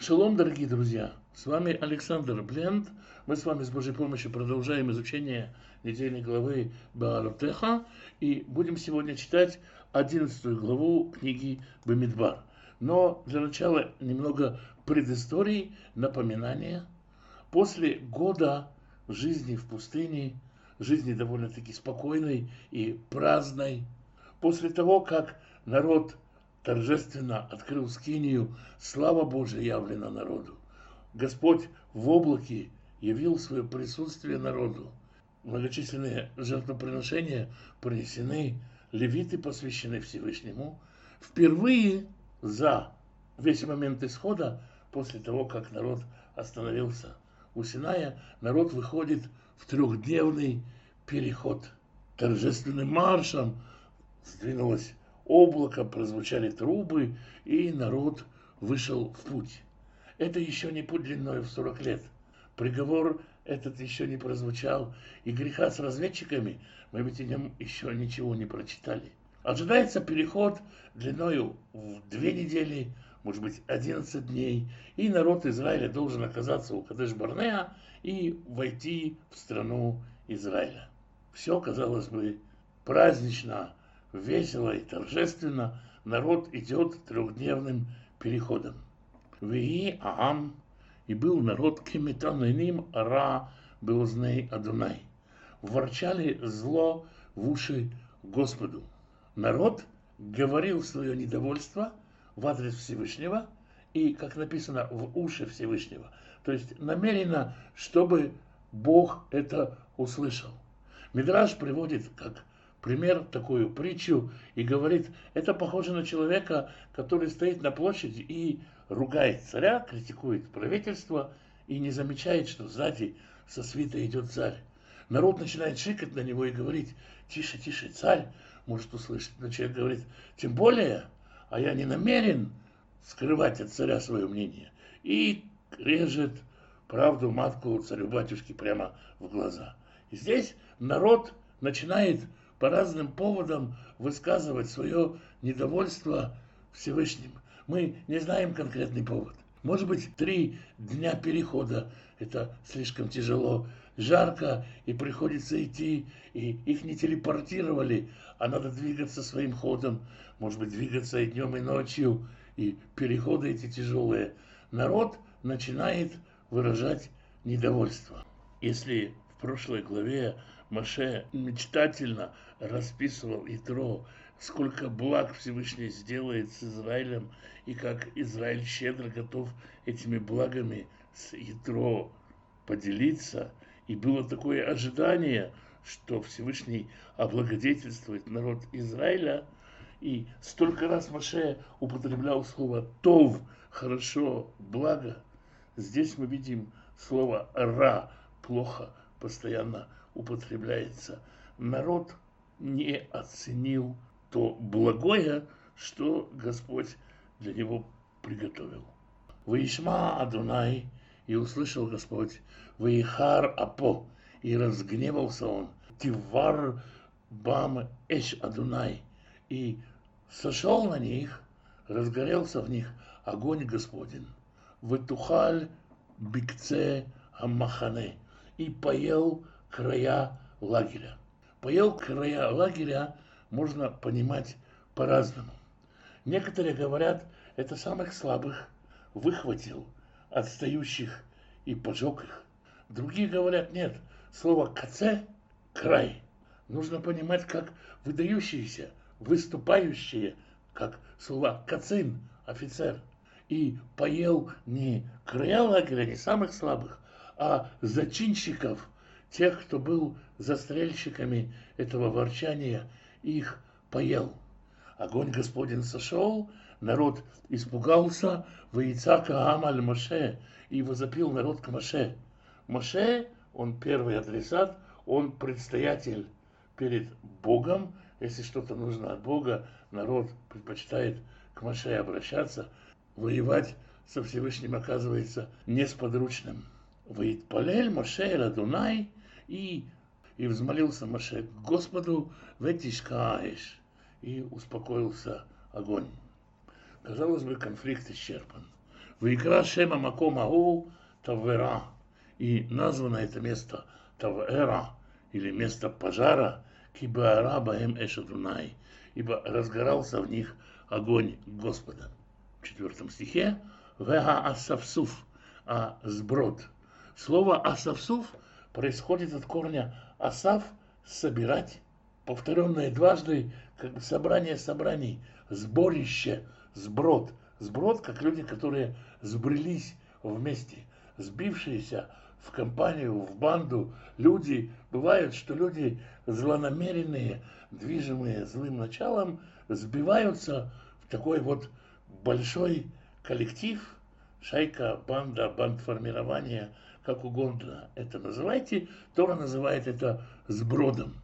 Шалом, дорогие друзья! С вами Александр Бленд. Мы с вами с Божьей помощью продолжаем изучение недельной главы Баалотеха и будем сегодня читать 11 главу книги Бамидбар. Но для начала немного предыстории, напоминания. После года жизни в пустыне, жизни довольно-таки спокойной и праздной, после того, как народ торжественно открыл скинию, слава Божия явлена народу. Господь в облаке явил свое присутствие народу. Многочисленные жертвоприношения принесены, левиты посвящены Всевышнему. Впервые за весь момент исхода, после того, как народ остановился у Синая, народ выходит в трехдневный переход. Торжественным маршем сдвинулось облако, прозвучали трубы, и народ вышел в путь. Это еще не путь длиной в 40 лет. Приговор этот еще не прозвучал, и греха с разведчиками мы ведь о нем еще ничего не прочитали. Ожидается переход длиною в 2 недели, может быть 11 дней, и народ Израиля должен оказаться у Кадеш-Барнеа и войти в страну Израиля. Все, казалось бы, празднично, весело и торжественно. Народ идет трехдневным переходом. Вии Аам, и был народ кеметаноним ра беозней Адунай. Ворчали зло в уши Господу. Народ говорил свое недовольство в адрес Всевышнего и, как написано, в уши Всевышнего. То есть намеренно, чтобы Бог это услышал. Мидраш приводит как пример такую притчу и говорит, это похоже на человека, который стоит на площади и ругает царя, критикует правительство и не замечает, что сзади со свитой идет царь. Народ начинает шикать на него и говорить, тише, тише, царь может услышать. Но человек говорит, тем более, а я не намерен скрывать от царя свое мнение. И режет правду матку царю-батюшке прямо в глаза. И здесь народ начинает по разным поводам высказывать свое недовольство Всевышним. Мы не знаем конкретный повод. Может быть, 3 дня перехода – это слишком тяжело, жарко, и приходится идти, и их не телепортировали, а надо двигаться своим ходом. Может быть, двигаться и днем, и ночью, и переходы эти тяжелые. Народ начинает выражать недовольство. Если в прошлой главе Моше мечтательно расписывал Итро, сколько благ Всевышний сделает с Израилем, и как Израиль щедро готов этими благами с Итро поделиться. И было такое ожидание, что Всевышний облагодетельствует народ Израиля. И столько раз Моше употреблял слово «тов», «хорошо», «благо». Здесь мы видим слово «ра», «плохо», постоянно употребляется. Народ не оценил то благое, что Господь для него приготовил. «Ваишма Адунай», и услышал Господь, «Ваихар Апо», и разгневался он, «Тивар Бам Эш Адунай», и сошел на них, разгорелся в них огонь Господень. «Ветухаль бикце Амахане», и поел края лагеря. Поел края лагеря можно понимать по-разному. Некоторые говорят, это самых слабых выхватил, отстающих, и поджег их. Другие говорят, нет, слово «каце» – край. Нужно понимать, как выдающиеся, выступающие, как слово «кацин» – офицер. И поел не края лагеря, не самых слабых, а зачинщиков, тех, кто был застрельщиками этого ворчания, их поел. Огонь Господень сошел, народ испугался, «Ваицака Амаль Моше», и возопил народ к Моше. Моше, он первый адресат, он предстоятель перед Богом. Если что-то нужно от Бога, народ предпочитает к Моше обращаться. Воевать со Всевышним оказывается несподручным. «Ваитпалель Моше эль Адунай», и взмолился Моше к Господу, «Ветишкаеш», и успокоился огонь. Казалось бы, конфликт исчерпан. Вайкра Шема Макомагу Тавера. И названо это место Тавера, или место пожара, Кибаара Баэм Эшадунай, ибо разгорался в них огонь Господа. В 4 стихе Вега Асавсуф, а сброд. Слово Асавсуф происходит от корня Асав – собирать, повторенное дважды, как бы собрание собраний, сборище, сброд. Сброд, как люди, которые сбрелись вместе, сбившиеся в компанию, в банду. Люди, бывает, что люди злонамеренные, движимые злым началом, сбиваются в такой вот большой коллектив, шайка, банда, бандформирование, как угодно это называйте. Тора называет это сбродом.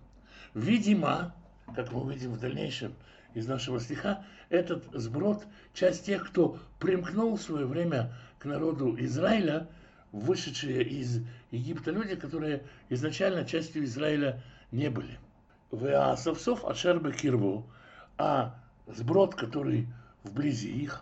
Видимо, как мы увидим в дальнейшем из нашего стиха, этот сброд – часть тех, кто примкнул в свое время к народу Израиля, вышедшие из Египта люди, которые изначально частью Израиля не были. Веасавсов Ашербе Кирву, а сброд, который вблизи их,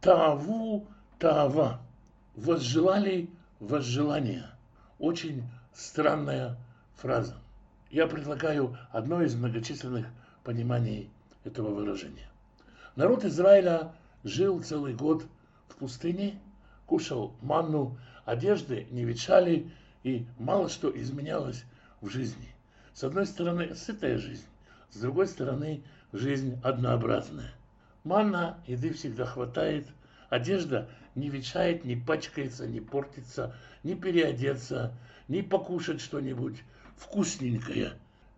Тааву Таава, возжелали возжелание. Очень странная фраза. Я предлагаю одно из многочисленных пониманий этого выражения. Народ Израиля жил целый год в пустыне, кушал манну, одежды не ветшали, и мало что изменялось в жизни. С одной стороны, сытая жизнь, с другой стороны, жизнь однообразная. Манна, еды всегда хватает, одежда не ветшает, не пачкается, не портится, не переодеться, не покушать что-нибудь вкусненькое,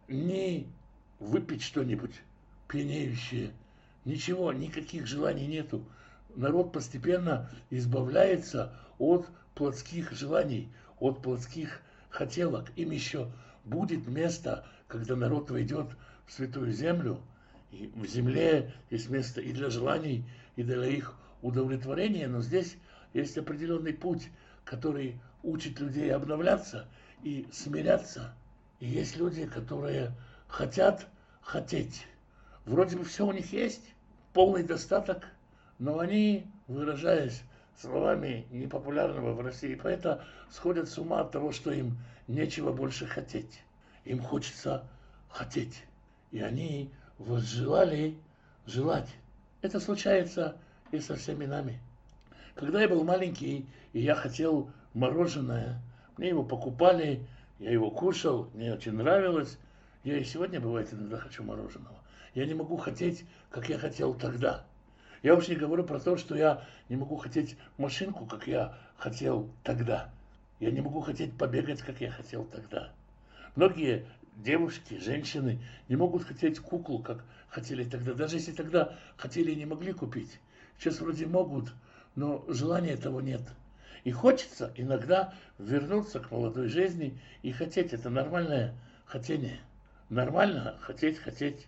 не выпить что-нибудь пьянеющее. Ничего, никаких желаний нету. Народ постепенно избавляется от плотских желаний, от плотских хотелок. Им еще будет место, когда народ войдет в святую землю, и в земле есть место и для желаний, и для их удовлетворения, но здесь есть определенный путь, который учит людей обновляться и смиряться. И есть люди, которые хотят хотеть. Вроде бы все у них есть, полный достаток, но они, выражаясь словами непопулярного в России поэта, сходят с ума от того, что им нечего больше хотеть. Им хочется хотеть. И они возжелали желать. Это случается и со всеми нами. Когда я был маленький, и я хотел мороженое, мне его покупали, я его кушал, мне очень нравилось. Я и сегодня, бывает, иногда хочу мороженого. Я не могу хотеть, как я хотел тогда. Я уж не говорю про то, что я не могу хотеть машинку, как я хотел тогда. Я не могу хотеть побегать, как я хотел тогда. Многие девушки, женщины не могут хотеть куклу, как хотели тогда. Даже если тогда хотели и не могли купить. Сейчас вроде могут, но желания того нет. И хочется иногда вернуться к молодой жизни и хотеть. Это нормальное хотение. Нормально хотеть.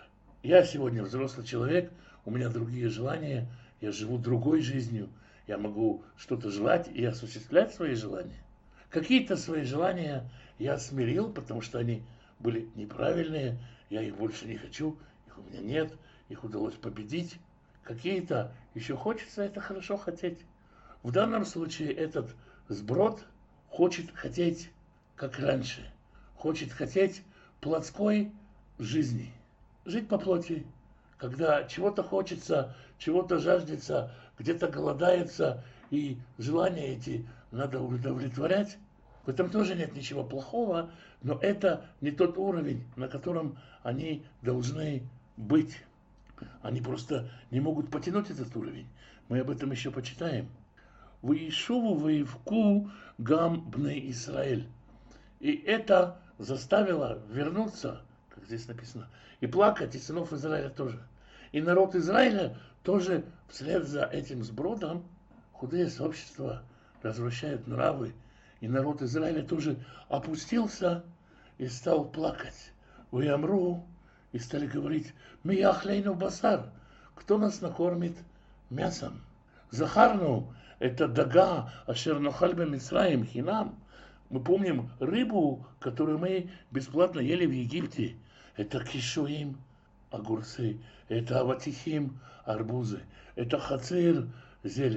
Я сегодня взрослый человек, у меня другие желания, я живу другой жизнью. Я могу что-то желать и осуществлять свои желания. Какие-то свои желания я смирил, потому что они были неправильные, я их больше не хочу, их у меня нет, их удалось победить. Какие-то еще хочется, это хорошо хотеть. В данном случае этот сброд хочет хотеть, как раньше, хочет хотеть плотской жизни, жить по плоти, когда чего-то хочется, чего-то жаждется, где-то голодается, и желания эти надо удовлетворять. В этом тоже нет ничего плохого, но это не тот уровень, на котором они должны быть. Они просто не могут потянуть этот уровень. Мы об этом еще почитаем. «Ваишуву ваивку гам бней Исраэль». И это заставило вернуться, как здесь написано, и плакать, и сынов Израиля тоже. И народ Израиля тоже вслед за этим сбродом, худые сообщества развращают нравы, и народ Израиля тоже опустился и стал плакать. «Ваямру», и стали говорить: «Мы ахлейну басар», кто нас накормит мясом? «Захарну», это дага, ашер нохаль бемицраим хинам. Мы помним рыбу, которую мы бесплатно ели в Египте. Это кишуим, огурцы, это аватихим, арбузы, это хацир, зелень,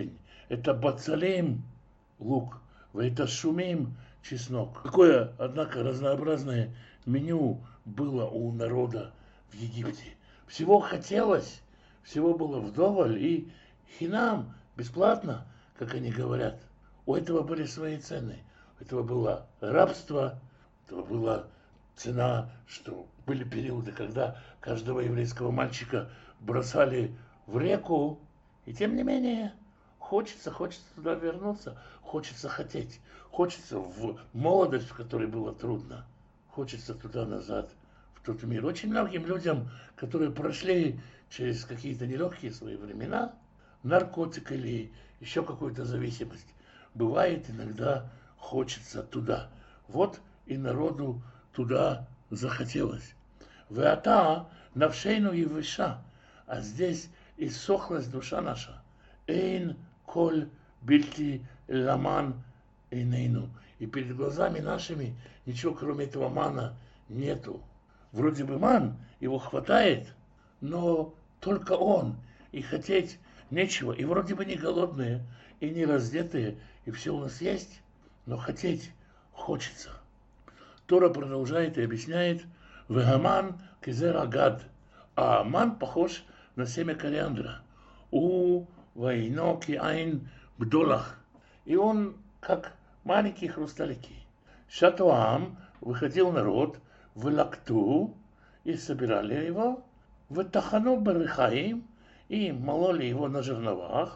это бацалим, лук, это шумим, чеснок. Какое, однако, разнообразное меню было у народа в Египте. Всего хотелось, всего было вдоволь и хинам, бесплатно, как они говорят. У этого были свои цены. У этого было рабство, у этого была цена, что были периоды, когда каждого еврейского мальчика бросали в реку. И тем не менее, хочется туда вернуться, хочется хотеть, хочется в молодость, в которой было трудно, хочется туда назад, в тот мир. Очень многим людям, которые прошли через какие-то нелегкие свои времена, наркотик или еще какую-то зависимость, бывает иногда хочется туда. Вот и народу туда захотелось. Веата навшейну евиша, а здесь иссохлась душа наша. Эйн коль бильти ламан эйнейну. И перед глазами нашими ничего кроме этого мана нету. Вроде бы ман, его хватает, но только он. И хотеть нечего. И вроде бы не голодные, и не раздетые, и все у нас есть, но хотеть хочется. Тора продолжает и объясняет: «Вегаман кизер агад», а ман похож на семя кориандра. У вайно ки айн бдолах. И он как маленькие хрусталики. Шатуам выходил народ в лакту и собирали его, в тахану барыхаим и мололи его на жерновах,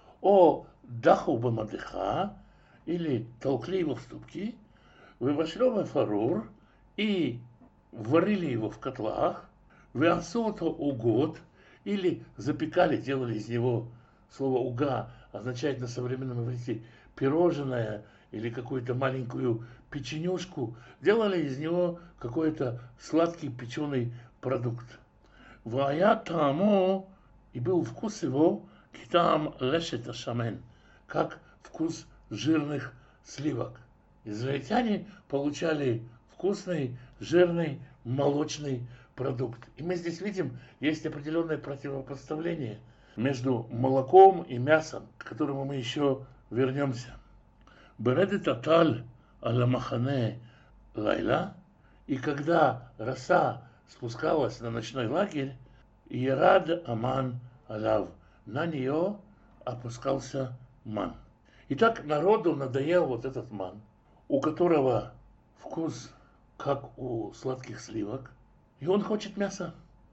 о даху бамадыха или толкли его в ступки, вывошлёвый фарур и варили его в котлах, веасото угод или запекали, делали из него. Слово уга означает на современном иврите пирожное или какую-то маленькую печенюшку, делали из него какой-то сладкий печеный продукт. Вая тамо, и был вкус его китам лешет ашамен, как вкус жирных сливок. Израильтяне получали вкусный, жирный, молочный продукт. И мы здесь видим, есть определенное противопоставление между молоком и мясом, к которому мы еще вернемся. Бередет аталь аля махане лайла, и когда роса спускалась на ночной лагерь, Ирад аман алав, на нее опускался ман. Итак, народу надоел вот этот ман, у которого вкус как у сладких сливок, и он хочет мяса.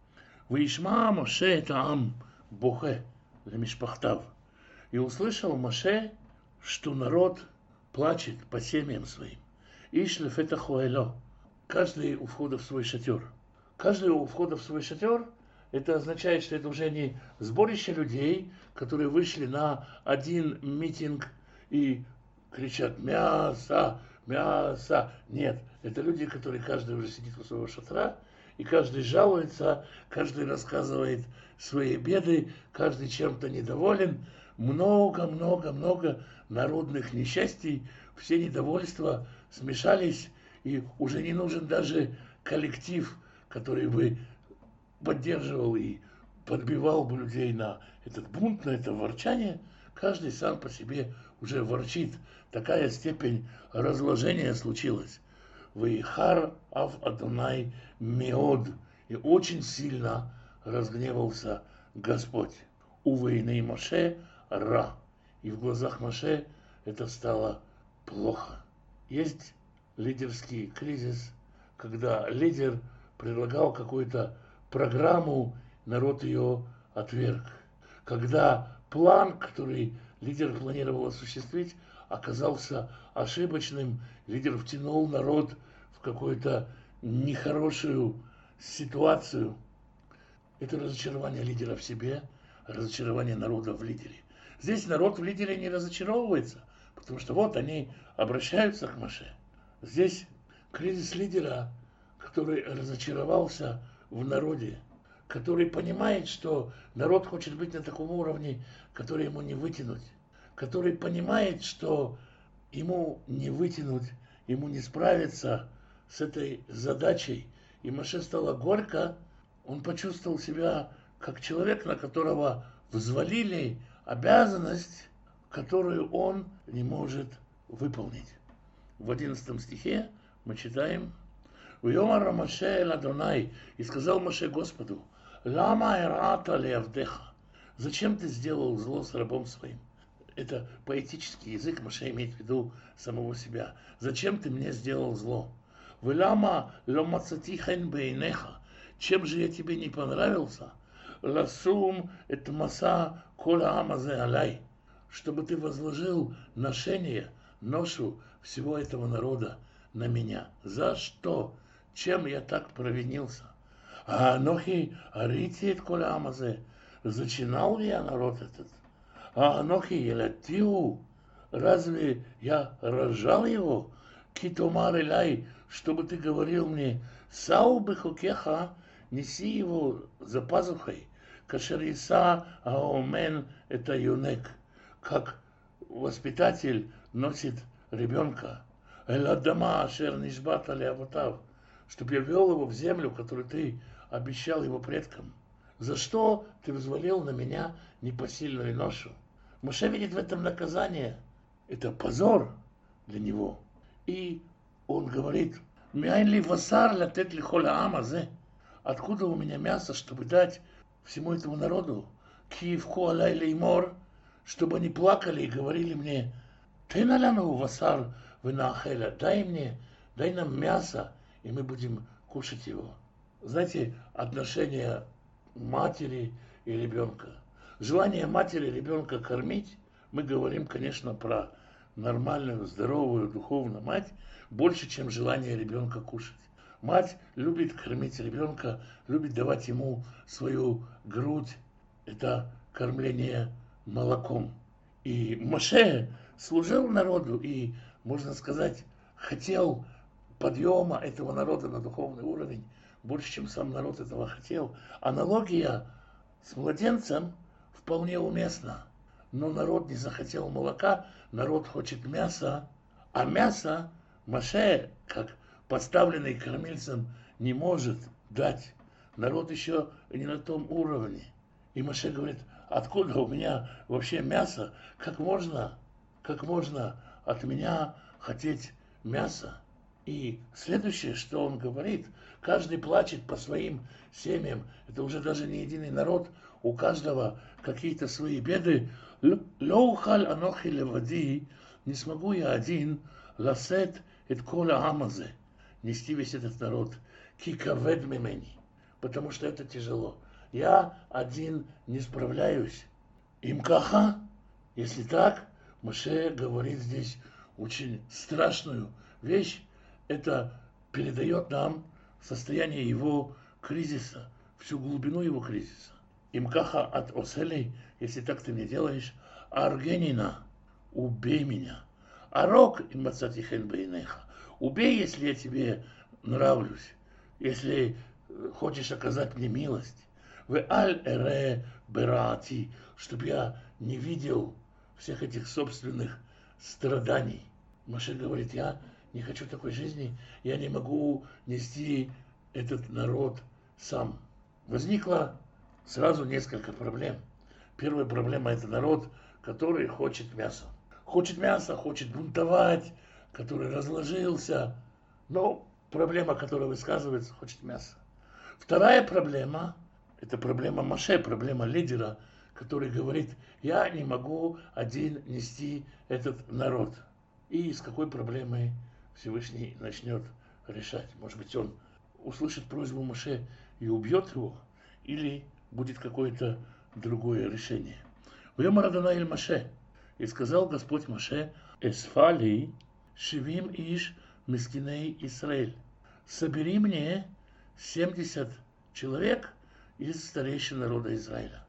Вишма Моше это ам бохе лемишпахтав. И услышал Моше, что народ плачет по семьям своим. Иш лефета хуэло. Каждый у входа в свой шатер. Каждый у входа в свой шатер, это означает, что это уже не сборище людей, которые вышли на один митинг и кричат «мясо, мясо». Нет, это люди, которые каждый уже сидит у своего шатра, и каждый жалуется, каждый рассказывает свои беды, каждый чем-то недоволен. Много народных несчастий, все недовольства смешались, и уже не нужен даже коллектив, который бы поддерживал и подбивал бы людей на этот бунт, на это ворчание. Каждый сам по себе уже ворчит. Такая степень разложения случилась. Вейхар ав Адонай меод. И очень сильно разгневался Господь. У войны Моше ра. И в глазах Моше это стало плохо. Есть лидерский кризис, когда лидер предлагал какую-то программу, народ ее отверг. Когда план, который лидер планировал осуществить, оказался ошибочным, лидер втянул народ в какую-то нехорошую ситуацию. Это разочарование лидера в себе, разочарование народа в лидере. Здесь народ в лидере не разочаровывается, потому что вот они обращаются к Моше. Здесь кризис лидера, который разочаровался в народе, который понимает, что народ хочет быть на таком уровне, который ему не вытянуть, который понимает, что ему не вытянуть, ему не справиться с этой задачей. И Моше стало горько, он почувствовал себя как человек, на которого взвалили обязанность, которую он не может выполнить. В 11 стихе мы читаем: «Вьомар Моше эль Адонай, и сказал Моше Господу: Лама эрата леавдеха, зачем ты сделал зло с рабом своим?» Это поэтический язык, Моше имеет в виду самого себя. «Зачем ты мне сделал зло? Вылама ломацати хен бейнеха, чем же я тебе не понравился? Ласум эт маса кола амазе алай, чтобы ты возложил ношение, ношу всего этого народа на меня. За что? Чем я так провинился? А анохи арити эт кола амазе, зачинал ли я народ этот? А анохи елатиу, разве я рожал его? Китомар элай, чтобы ты говорил мне: Сау бехукеха, неси его за пазухой, кашериса аомен это юнек, как воспитатель носит ребенка, эладама ашер нишбата леавотав, чтобы я вел его в землю, которую ты обещал его предкам. За что ты взвалил на меня непосильную ношу? Моше видит в этом наказание. Это позор для него. И он говорит: «Мяйн ли васар латет ли хола амазе?» Откуда у меня мясо, чтобы дать всему этому народу? Киевку алай леймор, чтобы они плакали и говорили мне: «Ты наляну васар винахеля, дай нам мясо, и мы будем кушать его». Знаете, отношение матери и ребенка. Желание матери ребенка кормить, мы говорим, конечно, про нормальную, здоровую, духовную мать, больше, чем желание ребенка кушать. Мать любит кормить ребенка, любит давать ему свою грудь. Это кормление молоком. И Моше служил народу и, можно сказать, хотел подъема этого народа на духовный уровень больше, чем сам народ этого хотел. Аналогия с младенцем вполне уместна. Но народ не захотел молока, народ хочет мяса, а мясо Моше, как поставленный кормильцем, не может дать. Народ еще не на том уровне. И Моше говорит: откуда у меня вообще мясо? Как можно от меня хотеть мяса? И следующее, что он говорит: каждый плачет по своим семьям. Это уже даже не единый народ, у каждого какие-то свои беды. Лоухаль анохи левади, не смогу я один ласет эт кола амазе, нести весь этот народ. Кикавед мимени, потому что это тяжело. Я один не справляюсь. Им каха, если так, Моше говорит здесь очень страшную вещь. Это передает нам состояние его кризиса, всю глубину его кризиса. Имкаха от оселей, если так ты не делаешь, аргенина, убей меня. Арок им мацатихен бейнеха, убей, если я тебе нравлюсь, если хочешь оказать мне милость. В аль эре берати, чтобы я не видел всех этих собственных страданий. Моше говорит: я не хочу такой жизни, я не могу нести этот народ сам. Возникло сразу несколько проблем. Первая проблема – это народ, который хочет мяса. Хочет мяса, хочет бунтовать, который разложился. Но проблема, которая высказывается, хочет мяса. Вторая проблема – это проблема Моше, проблема лидера, который говорит: я не могу один нести этот народ. И с какой проблемой Всевышний начнет решать? Может быть, он услышит просьбу Моше и убьет его, или будет какое-то другое решение. Вьомар Адонай эль Моше, и сказал Господь Моше: Эсфали шивим иш мискиней Исраэль, собери мне 70 человек из старейшин народа Израиля.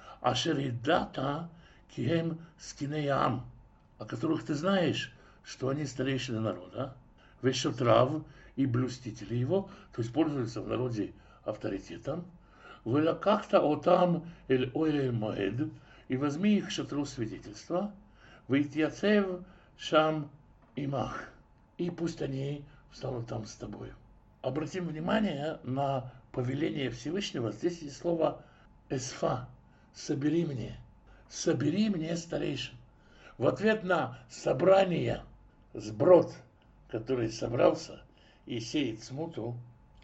Ашеридата кием скиней ам, о которых ты знаешь, что они старейшины народа, вешотрав и блюстители его, то есть пользуются в народе авторитетом. Вылакахта отам эль ойль моэд, и возьми их к шатру свидетельства, вейтьяцев шам имах, и пусть они встанут там с тобой. Обратим внимание на повеление Всевышнего. Здесь есть слово эсфа, собери мне старейшин. В ответ на собрание, сброд, который собрался и сеет смуту,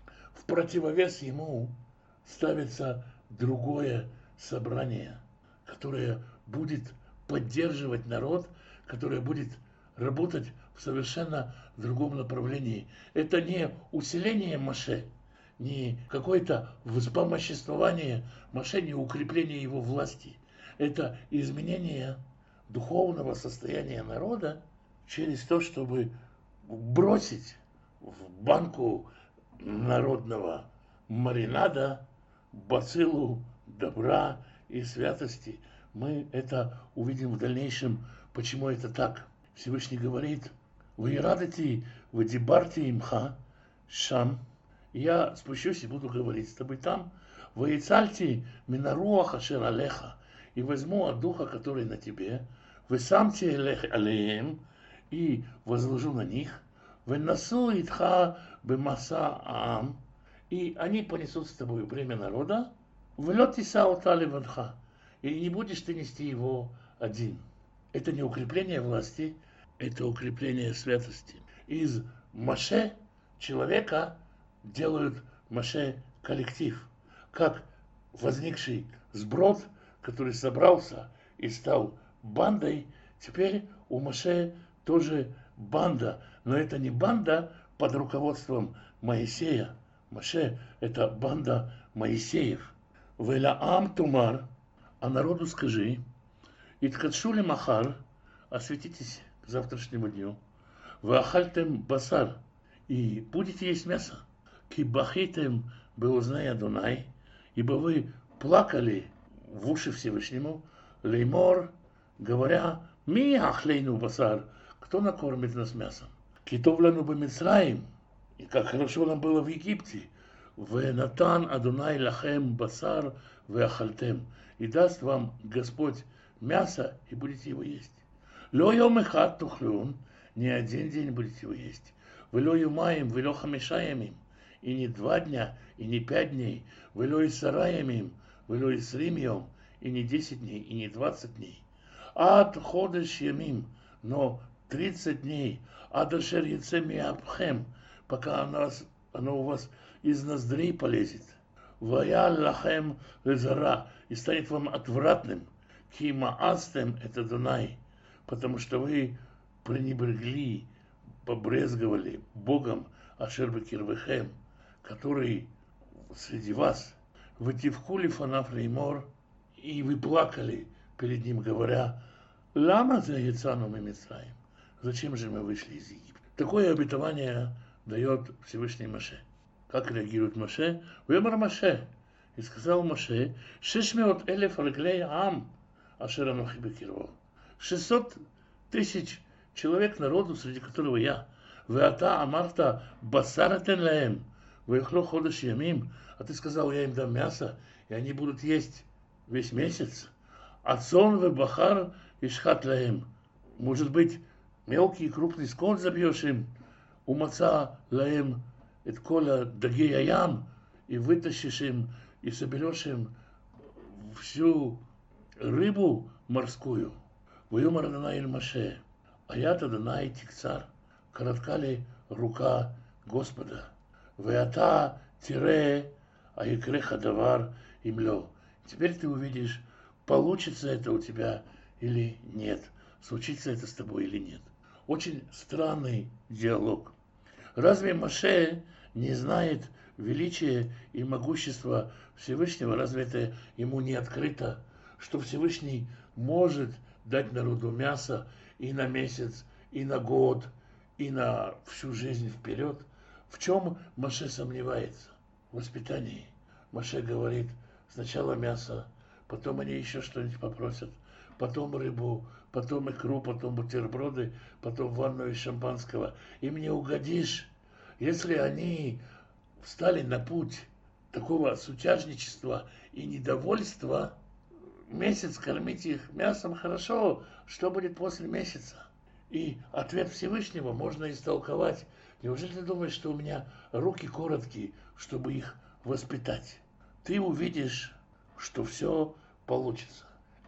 в противовес ему ставится другое собрание, которое будет поддерживать народ, которое будет работать в совершенно другом направлении. Это не усиление Моше, не какое-то вспомоществование Моше, не укрепление его власти. Это изменение духовного состояния народа через то, чтобы бросить в банку народного маринада бациллу добра и святости. Мы это увидим в дальнейшем, почему это так. Всевышний говорит: «Вы радите, вы дебарте имха, шам». Я спущусь и буду говорить с тобой там. «Вы ицальте минаруаха ашер алеха». И возьму от духа, который на тебе. «Вы самте алеем». И возложу на них. «Вы насу итха бемаса аам». И они понесут с тобой бремя народа. «Влет исаута леванха». И не будешь ты нести его один. Это не укрепление власти, это укрепление святости. Из Моше человека делают Моше коллектив. Как возникший сброд, который собрался и стал бандой, теперь у Моше тоже банда. Но это не банда под руководством Моисея. Моше – это банда Моисеев. «Велаам тумар», а народу скажи: «Иткадшули махар», осветитесь к завтрашнему дню. «Ваахальтем басар», и будете есть мясо. «Кибахитем беузнай Адонай», ибо вы плакали в уши Всевышнему. «Леймор», говоря: «Ми ахлейну басар», кто накормит нас мясом. «Китовляну бемицраим», и как хорошо нам было в Египте. «Венатан Адонай лахем басар веахальтем», и даст вам Господь мясо, и будете его есть. «Ло йом эхад тухлюн», не один день будете его есть. «Вело юмаим, вело хамишаямим», и не 2 дня, и не 5 дней. «Вело исараямим, вело исрим йом», и не 10 дней, и не 20 дней. «Ад ходеш ямим», но 30 дней. «Ад ашер яце миапхем», пока оно у вас из ноздрей полезет. «Вая лахем лезара», и станет вам отвратным. «Кима астем» — это Дунай, потому что вы пренебрегли, побрезговали Богом ашер бекирвехем, который среди вас. «Вы тивкули фанаф леймор», и вы плакали перед ним, говоря: «Лама за яцану мимицраим», зачем же мы вышли из Египта? Такое обетование дает Всевышний Моше. Как реагирует Моше? «Вемар Моше», и сказал Моше: «600 элеф раглей ам ашер анохи бекирво». 600 тысяч человек народу, среди которого я. «Веата амарта басаратен лаэм веехло ходеш ямим», а ты сказал: я им дам мясо, и они будут есть весь месяц. «Ацон вебахар ишхат лаэм», может быть, мелкий и крупный скот забьешь им. «Умаца лаэм эт кола дагея ям», и вытащишь им, и соберешь им всю рыбу морскую. «Войомар Адонай эль Моше», а я-то Адонай тикцар, коротка ли рука Господа. «Веата тире, а икреха давар имлё». Теперь ты увидишь, получится это у тебя или нет, случится это с тобой или нет. Очень странный диалог. Разве Моше не знает величия и могущества Всевышнего? Разве это ему не открыто, что Всевышний может дать народу мясо и на месяц, и на год, и на всю жизнь вперед? В чем Моше сомневается? В воспитании. Моше говорит: сначала мясо, потом они еще что-нибудь попросят, потом рыбу, потом икру, потом бутерброды, потом ванну из шампанского. Им не угодишь, если они встали на путь такого сутяжничества и недовольства. Месяц кормить их мясом хорошо, что будет после месяца? И ответ Всевышнего можно истолковать: неужели ты думаешь, что у меня руки короткие, чтобы их воспитать? Ты увидишь, что все получится.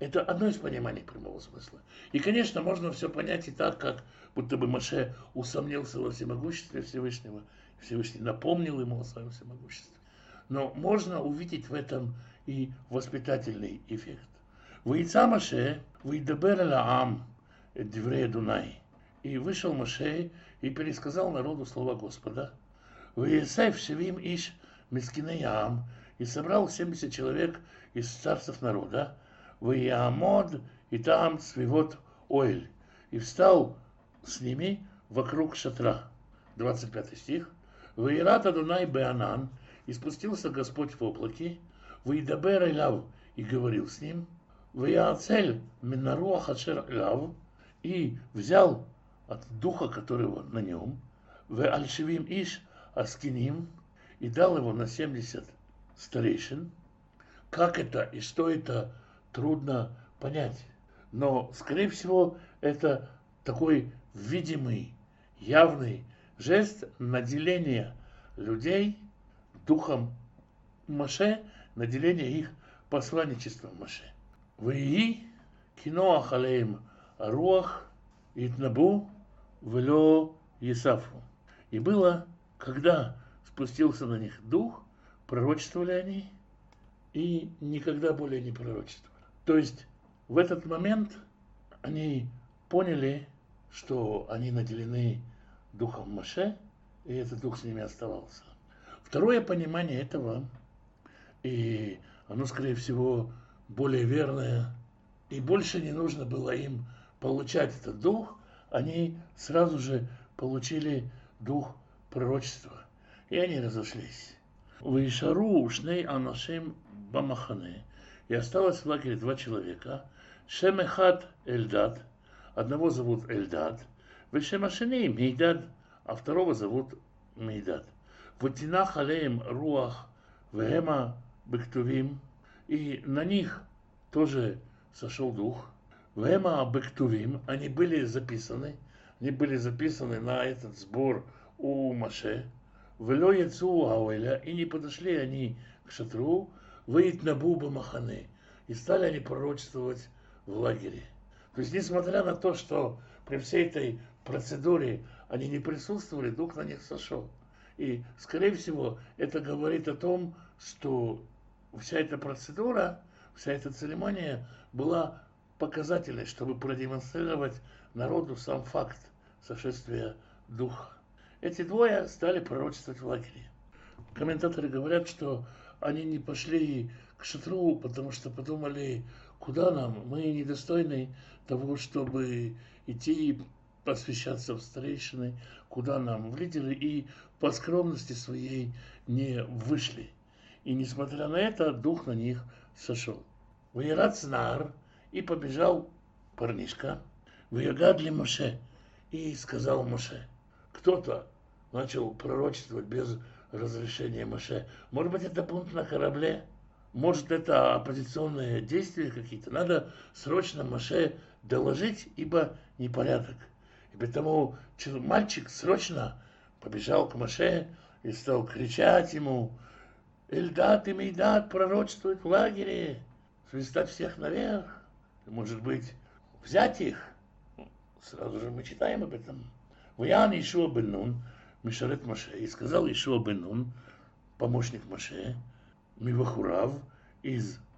Это одно из пониманий прямого смысла. И, конечно, можно все понять и так, как будто бы Моше усомнился во всемогуществе Всевышнего. Всевышний напомнил ему о своем всемогуществе. Но можно увидеть в этом и воспитательный эффект. «Ваица Моше, ваидабер эль-аам диврей Адунай». И вышел Моше и пересказал народу слова Господа. «Ваисаев шевим иш мискиней аам». И собрал 70 человек из царств народа. «Ваиамод и там свивот оэль». И встал с ними вокруг шатра. 25 стих. «Ваират Адунай беанан». И спустился Господь в облаке. «Ваидабер эляв». И говорил с ним. «Ваиацель минаруах ашер эляв». И взял от духа, которого на нем. «Ваальшевим иш аскиним». И дал его на 70 старейшин. Как это и что это, трудно понять. Но, скорее всего, это такой видимый, явный жест наделения людей духом Моше, наделения их посланничеством Моше. «Ваии киноах алеим аруах итнабу вело есафу». И было, когда спустился на них дух, пророчествовали они и никогда более не пророчествовали. То есть в этот момент они поняли, что они наделены духом Моше, и этот дух с ними оставался. Второе понимание этого, и оно, скорее всего, более верное, и больше не нужно было им получать этот дух, они сразу же получили дух пророчества, и они разошлись. «Ваишару шней анашим бамахане». И осталось в лагере 2 человека. Шем эхад Эльдад. Одного зовут Эльдад. Вешем ашени Мейдад. А второго зовут Мейдад. «Ватинах алеем руах вехема бектувим». И на них тоже сошел дух. Вехема бектувим. Они были записаны. Они были записаны на этот сбор у Моше. «Вело яцу ауэля». И не подошли они к шатру. «Ваитнабу бамахане». И стали они пророчествовать в лагере. То есть, несмотря на то, что при всей этой процедуре они не присутствовали, дух на них сошел. И, скорее всего, это говорит о том, что вся эта процедура, вся эта церемония была показательной, чтобы продемонстрировать народу сам факт сошествия духа. Эти двое стали пророчествовать в лагере. Комментаторы говорят, что они не пошли к шатру, потому что подумали, куда нам, мы недостойны того, чтобы идти посвящаться в старейшины, куда нам в лидеры, и по скромности своей не вышли. И несмотря на это, дух на них сошел. «Ваират снар», и побежал парнишка, «Ваягадли Моше», и сказал Моше. Кто-то начал пророчествовать без разрешения Моше. Может быть, это бунт на корабле? Может, это оппозиционные действия какие-то? Надо срочно Моше доложить, ибо непорядок. И потому мальчик срочно побежал к Моше и стал кричать ему: «Эльдад и Мейдад пророчествуют в лагере, свистать всех наверх, может быть, взять их». Сразу же мы читаем об этом. «Ваян Ишуа бен Нун, Мишарет Моше». И сказал Ишуа бен Нун, помощник Моше, Мивахурав, из